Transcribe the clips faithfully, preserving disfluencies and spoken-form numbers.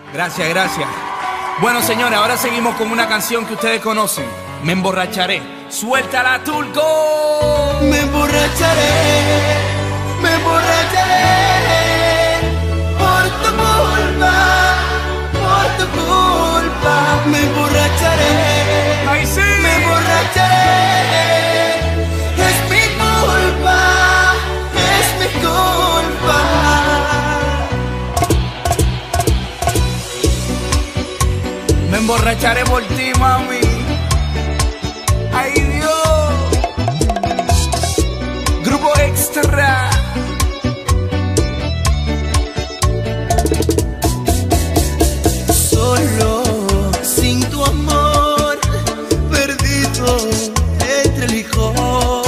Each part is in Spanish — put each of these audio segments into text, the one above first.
Gracias, gracias. Bueno, señores, ahora seguimos con una canción que ustedes conocen. Me emborracharé. ¡Suéltala, Tulco! Me emborracharé, me emborracharé por tu culpa, por tu culpa. Me emborracharé, ¡Ay, sí! me emborracharé. Es mi culpa, es mi culpa. Me emborracharé por ti, mami. ¡Ay, Dios! Grupo Extra. Solo, sin tu amor, perdido entre el licor.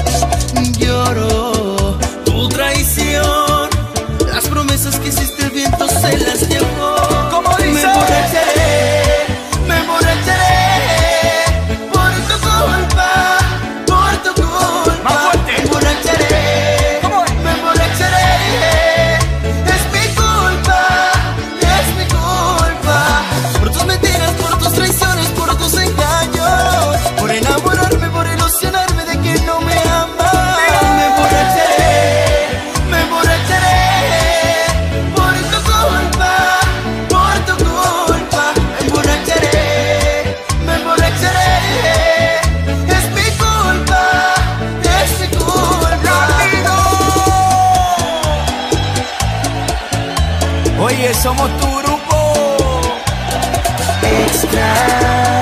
Lloro tu traición, las promesas que hiciste el viento se las llevó. ¿Cómo dice? Me emborracharé, me emborracharé por tu culpa, por tu culpa. Más fuerte. Me emborracharé, ¿Cómo es? me emborracharé. Es mi culpa, es mi culpa. Por tus mentiras, por tus traiciones, por tus engaños, por enamorarme, por ilusionarme de que no me amas. Me emborracharé, me emborracharé por tu culpa, por tu culpa. Me emborracharé, me emborracharé. Es mi culpa, es mi culpa. Oye, somos tu grupo. Extra.